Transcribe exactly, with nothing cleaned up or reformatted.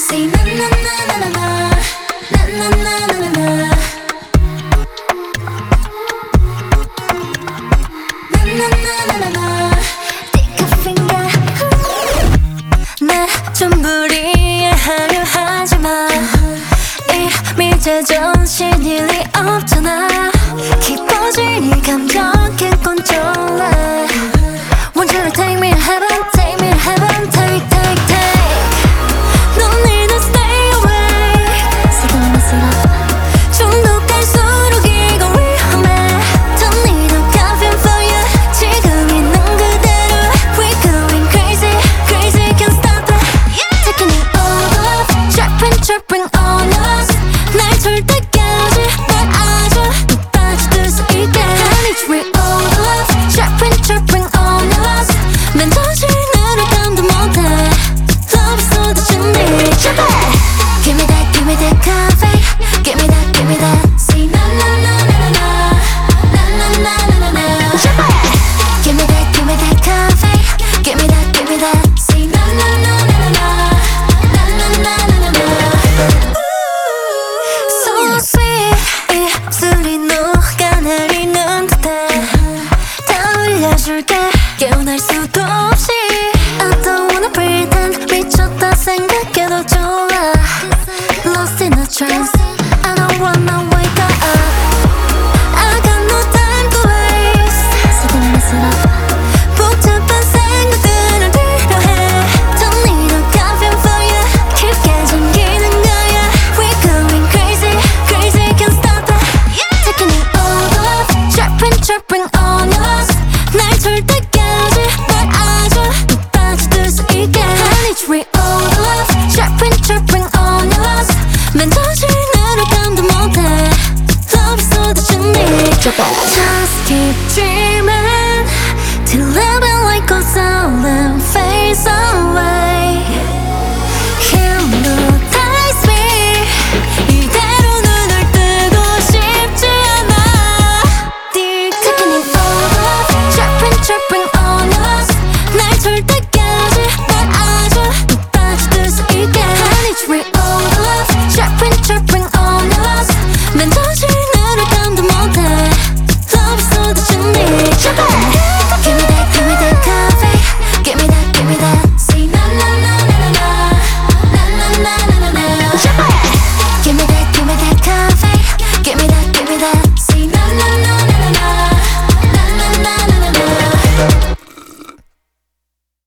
Say na na na na na na, na na na na na na, na na na na na. Take a finger. 나 전부 이해하려 하지마. 이미 제정신일 리 없잖아. 깊어질 이 감정 can't control it. Want you to take me to heaven.